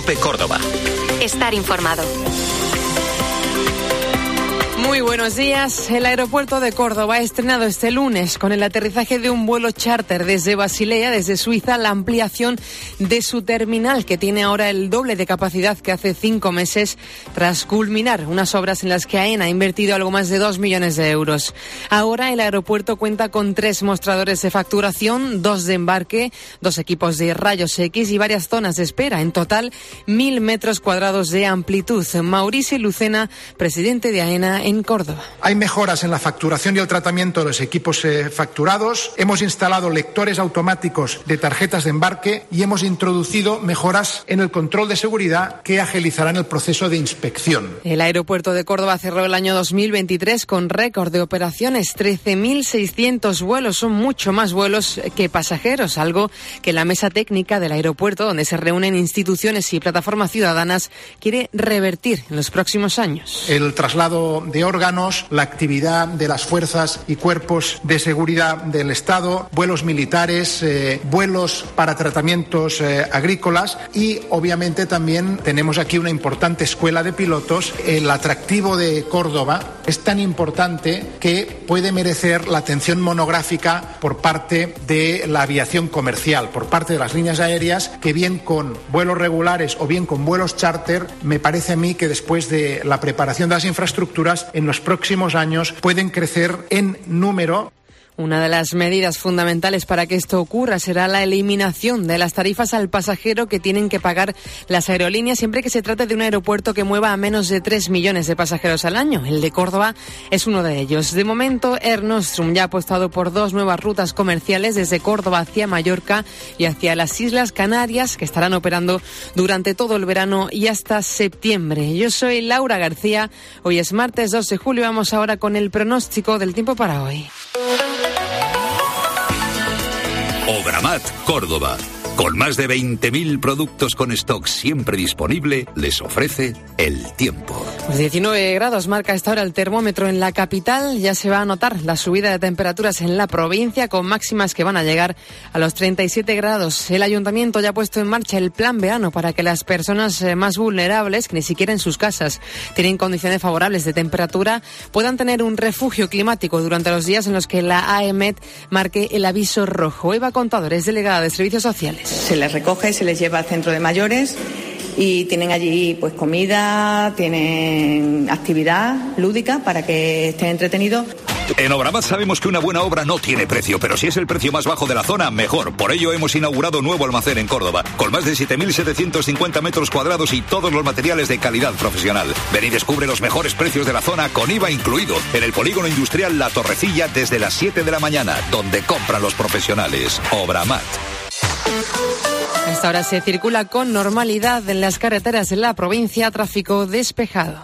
COPE Córdoba. Estar informado. Muy buenos días. El aeropuerto de Córdoba ha estrenado este lunes con el aterrizaje de un vuelo charter desde Basilea, desde Suiza, la ampliación de su terminal, que tiene ahora el doble de capacidad que hace 5 meses, tras culminar unas obras en las que AENA ha invertido algo más de 2 millones de euros. Ahora el aeropuerto cuenta con 3 mostradores de facturación, 2 de embarque, 2 equipos de rayos X y varias zonas de espera. En total, 1.000 metros cuadrados de amplitud. Mauricio Lucena, presidente de AENA en Córdoba. Hay mejoras en la facturación y el tratamiento de los equipos facturados. Hemos instalado lectores automáticos de tarjetas de embarque y hemos introducido mejoras en el control de seguridad que agilizarán el proceso de inspección. El aeropuerto de Córdoba cerró el año 2023 con récord de operaciones, 13.600 vuelos. Son mucho más vuelos que pasajeros, algo que la mesa técnica del aeropuerto, donde se reúnen instituciones y plataformas ciudadanas, quiere revertir en los próximos años. El traslado de órganos, la actividad de las fuerzas y cuerpos de seguridad del Estado, vuelos militares, vuelos para tratamientos agrícolas y obviamente también tenemos aquí una importante escuela de pilotos. El atractivo de Córdoba es tan importante que puede merecer la atención monográfica por parte de la aviación comercial, por parte de las líneas aéreas, que bien con vuelos regulares o bien con vuelos charter, me parece a mí que después de la preparación de las infraestructuras, en los próximos años pueden crecer en número. Una de las medidas fundamentales para que esto ocurra será la eliminación de las tarifas al pasajero que tienen que pagar las aerolíneas siempre que se trate de un aeropuerto que mueva a menos de 3 millones de pasajeros al año. El de Córdoba es uno de ellos. De momento, Air Nostrum ya ha apostado por 2 nuevas rutas comerciales desde Córdoba hacia Mallorca y hacia las Islas Canarias, que estarán operando durante todo el verano y hasta septiembre. Yo soy Laura García. Hoy es martes 2 de julio. Vamos ahora con el pronóstico del tiempo para hoy. Obramat Córdoba, con más de 20.000 productos con stock siempre disponible, les ofrece el tiempo. Pues 19 grados marca a esta hora el termómetro en la capital. Ya se va a notar la subida de temperaturas en la provincia, con máximas que van a llegar a los 37 grados. El ayuntamiento ya ha puesto en marcha el plan verano para que las personas más vulnerables, que ni siquiera en sus casas tienen condiciones favorables de temperatura, puedan tener un refugio climático durante los días en los que la AEMET marque el aviso rojo. Eva Contador es delegada de Servicios Sociales. Se les recoge, se les lleva al centro de mayores y tienen allí pues comida, tienen actividad lúdica para que estén entretenidos. En Obramat sabemos que una buena obra no tiene precio, pero si es el precio más bajo de la zona, mejor. Por ello hemos inaugurado nuevo almacén en Córdoba, con más de 7.750 metros cuadrados y todos los materiales de calidad profesional. Ven y descubre los mejores precios de la zona con IVA incluido, en el polígono industrial La Torrecilla desde las 7 de la mañana, donde compran los profesionales. Obramat. A esta hora se circula con normalidad en las carreteras de la provincia, tráfico despejado.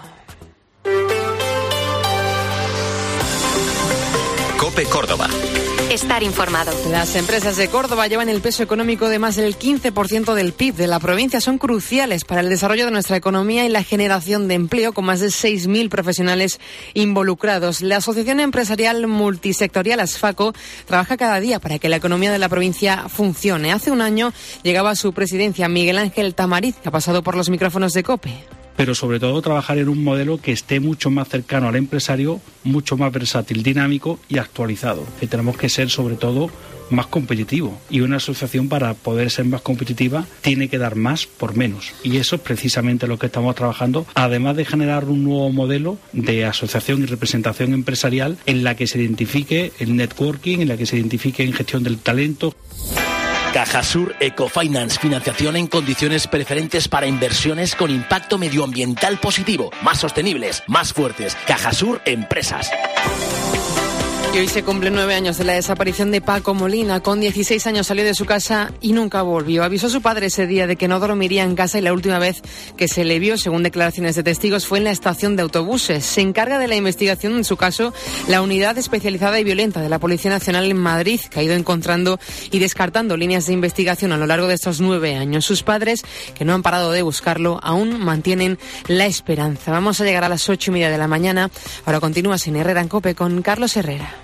COPE Córdoba. Estar informado. Las empresas de Córdoba llevan el peso económico de más del 15% del PIB de la provincia. Son cruciales para el desarrollo de nuestra economía y la generación de empleo, con más de 6.000 profesionales involucrados. La Asociación Empresarial Multisectorial ASFACO trabaja cada día para que la economía de la provincia funcione. Hace un año llegaba a su presidencia Miguel Ángel Tamariz, que ha pasado por los micrófonos de COPE. Pero sobre todo trabajar en un modelo que esté mucho más cercano al empresario, mucho más versátil, dinámico y actualizado. Que tenemos que ser sobre todo más competitivos, y una asociación, para poder ser más competitiva, tiene que dar más por menos, y eso es precisamente lo que estamos trabajando, además de generar un nuevo modelo de asociación y representación empresarial en la que se identifique el networking, en la que se identifique en gestión del talento. Cajasur Ecofinance, financiación en condiciones preferentes para inversiones con impacto medioambiental positivo, más sostenibles, más fuertes. Cajasur Empresas. Y hoy se cumplen 9 años de la desaparición de Paco Molina. Con 16 años salió de su casa y nunca volvió. Avisó a su padre ese día de que no dormiría en casa, y la última vez que se le vio, según declaraciones de testigos, fue en la estación de autobuses. Se encarga de la investigación en su caso la Unidad Especializada y Violenta de la Policía Nacional en Madrid, que ha ido encontrando y descartando líneas de investigación a lo largo de estos 9 años. Sus padres, que no han parado de buscarlo, aún mantienen la esperanza. Vamos a llegar a las 8:30 de la mañana. Ahora continúa Sin Herrera en COPE con Carlos Herrera.